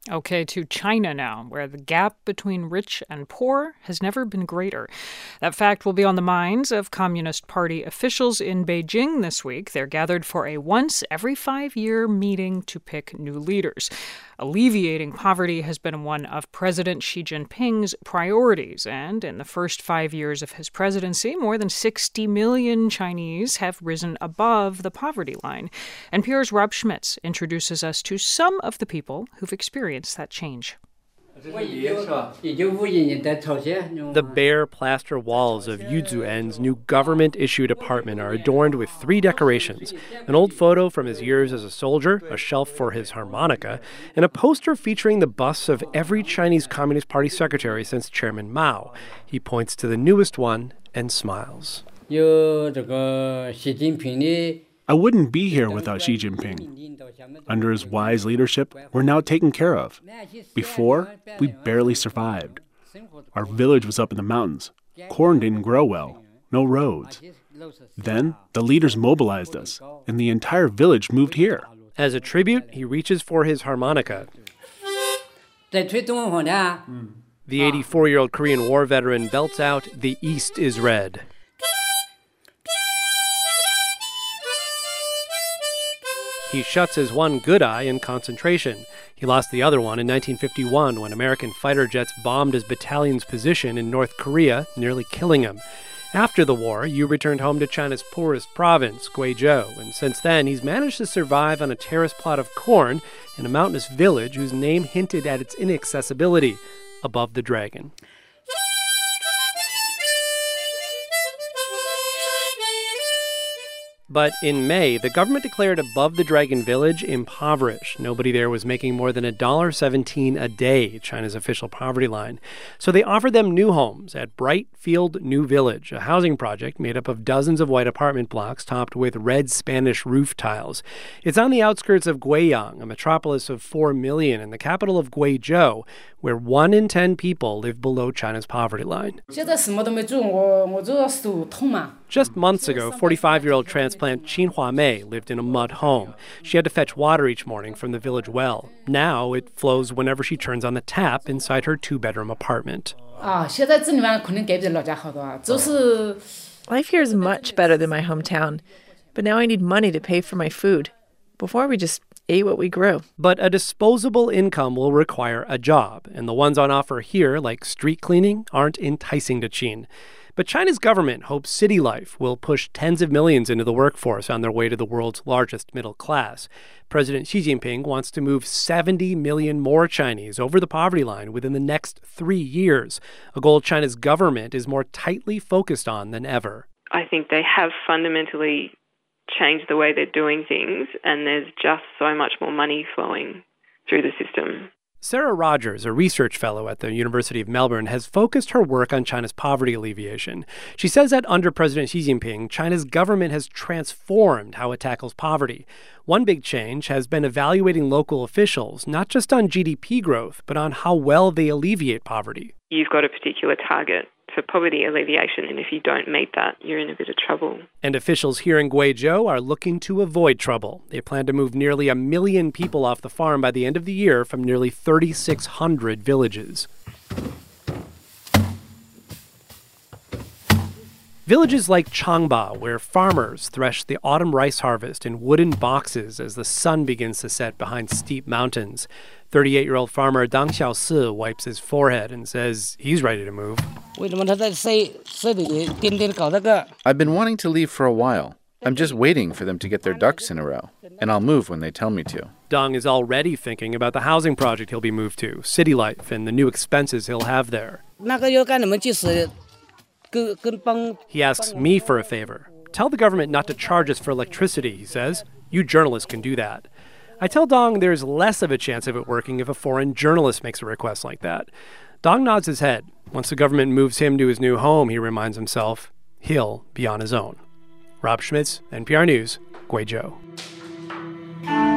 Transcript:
Okay, to China now, where the gap between rich and poor has never been greater. That fact will be on the minds of Communist Party officials in Beijing this week. They're gathered for a once every 5-year meeting to pick new leaders. Alleviating poverty has been one of President Xi Jinping's priorities, and in the first 5 years of his presidency, more than 60 million Chinese have risen above the poverty line. NPR's Rob Schmitz introduces us to some of the people who've experienced that change. The bare plaster walls of Yu Zuen's new government-issued apartment are adorned with 3 decorations: an old photo from his years as a soldier, a shelf for his harmonica, and a poster featuring the busts of every Chinese Communist Party secretary since Chairman Mao. He points to the newest one and smiles. I wouldn't be here without Xi Jinping. Under his wise leadership, we're now taken care of. Before, we barely survived. Our village was up in the mountains. Corn didn't grow well. No roads. Then, the leaders mobilized us, and the entire village moved here. As a tribute, he reaches for his harmonica. The 84-year-old Korean War veteran belts out "The East is Red." He shuts his one good eye in concentration. He lost the other one in 1951 when American fighter jets bombed his battalion's position in North Korea, nearly killing him. After the war, Yu returned home to China's poorest province, Guizhou, and since then he's managed to survive on a terrace plot of corn in a mountainous village whose name hinted at its inaccessibility, above the dragon. But in May, the government declared Above the Dragon Village impoverished. Nobody there was making more than $1.17 a day, China's official poverty line. So they offered them new homes at Bright Field New Village, a housing project made up of dozens of white apartment blocks topped with red Spanish roof tiles. It's on the outskirts of Guiyang, a metropolis of 4 million, and the capital of Guizhou, where 1 in 10 people live below China's poverty line. Just months ago, 45-year-old transplant Qin Huamei lived in a mud home. She had to fetch water each morning from the village well. Now it flows whenever she turns on the tap inside her 2-bedroom apartment. Life here is much better than my hometown, but now I need money to pay for my food. Before we just ate what we grew. But a disposable income will require a job, and the ones on offer here, like street cleaning, aren't enticing to Qin. But China's government hopes city life will push tens of millions into the workforce on their way to the world's largest middle class. President Xi Jinping wants to move 70 million more Chinese over the poverty line within the next 3 years, a goal China's government is more tightly focused on than ever. I think they have fundamentally changed the way they're doing things, and there's just so much more money flowing through the system. Sarah Rogers, a research fellow at the University of Melbourne, has focused her work on China's poverty alleviation. She says that under President Xi Jinping, China's government has transformed how it tackles poverty. One big change has been evaluating local officials, not just on GDP growth, but on how well they alleviate poverty. You've got a particular target for poverty alleviation, and if you don't meet that, you're in a bit of trouble. And officials here in Guizhou are looking to avoid trouble. They plan to move nearly 1 million people off the farm by the end of the year from nearly 3,600 villages. Villages like Changba, where farmers thresh the autumn rice harvest in wooden boxes as the sun begins to set behind steep mountains. 38-year-old farmer Dang Xiaosi wipes his forehead and says he's ready to move. I've been wanting to leave for a while. I'm just waiting for them to get their ducks in a row, and I'll move when they tell me to. Dang is already thinking about the housing project he'll be moved to, city life, and the new expenses he'll have there. He asks me for a favor. Tell the government not to charge us for electricity, he says. You journalists can do that. I tell Dang there's less of a chance of it working if a foreign journalist makes a request like that. Dang nods his head. Once the government moves him to his new home, he reminds himself, he'll be on his own. Rob Schmitz, NPR News, Guizhou.